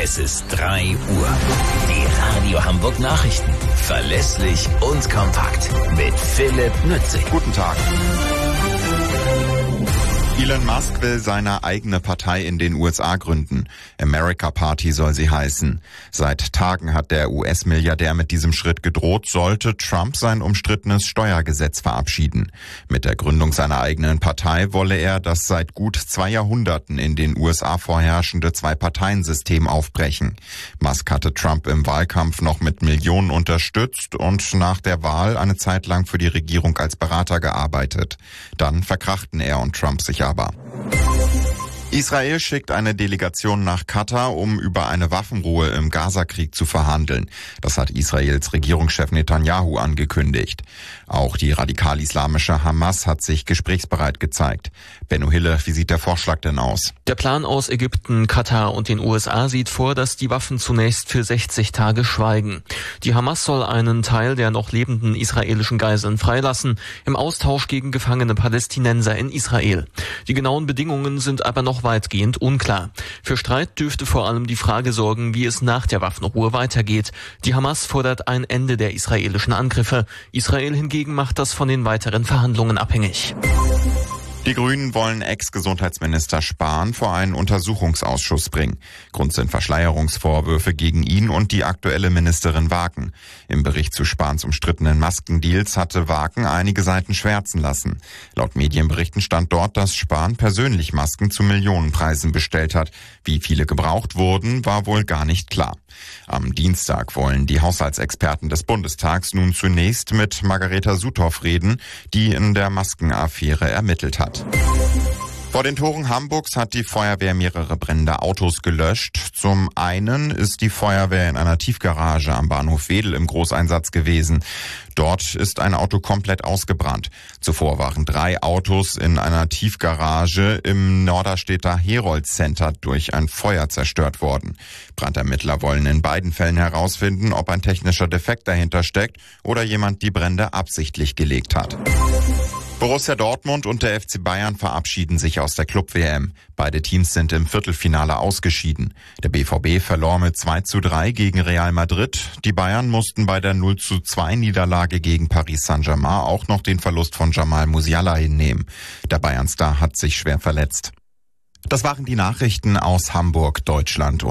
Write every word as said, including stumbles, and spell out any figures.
Es ist drei Uhr. Die Radio Hamburg Nachrichten. Verlässlich und kompakt. Mit Philipp Nützig. Guten Tag. Elon Musk will seine eigene Partei in den U S A gründen. America Party soll sie heißen. Seit Tagen hat der U S-Milliardär mit diesem Schritt gedroht, sollte Trump sein umstrittenes Steuergesetz verabschieden. Mit der Gründung seiner eigenen Partei wolle er das seit gut zwei Jahrhunderten in den U S A vorherrschende Zwei-Parteien-System aufbrechen. Musk hatte Trump im Wahlkampf noch mit Millionen unterstützt und nach der Wahl eine Zeit lang für die Regierung als Berater gearbeitet. Dann verkrachten er und Trump sich aber. Israel schickt eine Delegation nach Katar, um über eine Waffenruhe im Gazakrieg zu verhandeln. Das hat Israels Regierungschef Netanyahu angekündigt. Auch die radikal-islamische Hamas hat sich gesprächsbereit gezeigt. Benno Hille, wie sieht der Vorschlag denn aus? Der Plan aus Ägypten, Katar und den U S A sieht vor, dass die Waffen zunächst für sechzig Tage schweigen. Die Hamas soll einen Teil der noch lebenden israelischen Geiseln freilassen, im Austausch gegen gefangene Palästinenser in Israel. Die genauen Bedingungen sind aber noch weitgehend unklar. Für Streit dürfte vor allem die Frage sorgen, wie es nach der Waffenruhe weitergeht. Die Hamas fordert ein Ende der israelischen Angriffe. Israel hingegen macht das von den weiteren Verhandlungen abhängig. Die Grünen wollen Ex-Gesundheitsminister Spahn vor einen Untersuchungsausschuss bringen. Grund sind Verschleierungsvorwürfe gegen ihn und die aktuelle Ministerin Waken. Im Bericht zu Spahns umstrittenen Maskendeals hatte Waken einige Seiten schwärzen lassen. Laut Medienberichten stand dort, dass Spahn persönlich Masken zu Millionenpreisen bestellt hat. Wie viele gebraucht wurden, war wohl gar nicht klar. Am Dienstag wollen die Haushaltsexperten des Bundestags nun zunächst mit Margareta Suthoff reden, die in der Maskenaffäre ermittelt hat. Vor den Toren Hamburgs hat die Feuerwehr mehrere brennende Autos gelöscht. Zum einen ist die Feuerwehr in einer Tiefgarage am Bahnhof Wedel im Großeinsatz gewesen. Dort ist ein Auto komplett ausgebrannt. Zuvor waren drei Autos in einer Tiefgarage im Norderstedter Herold Center durch ein Feuer zerstört worden. Brandermittler wollen in beiden Fällen herausfinden, ob ein technischer Defekt dahinter steckt oder jemand die Brände absichtlich gelegt hat. Borussia Dortmund und der F C Bayern verabschieden sich aus der Club-W M. Beide Teams sind im Viertelfinale ausgeschieden. Der B V B verlor mit zwei zu drei gegen Real Madrid. Die Bayern mussten bei der null zu zwei Niederlage gegen Paris Saint-Germain auch noch den Verlust von Jamal Musiala hinnehmen. Der Bayern-Star hat sich schwer verletzt. Das waren die Nachrichten aus Hamburg, Deutschland.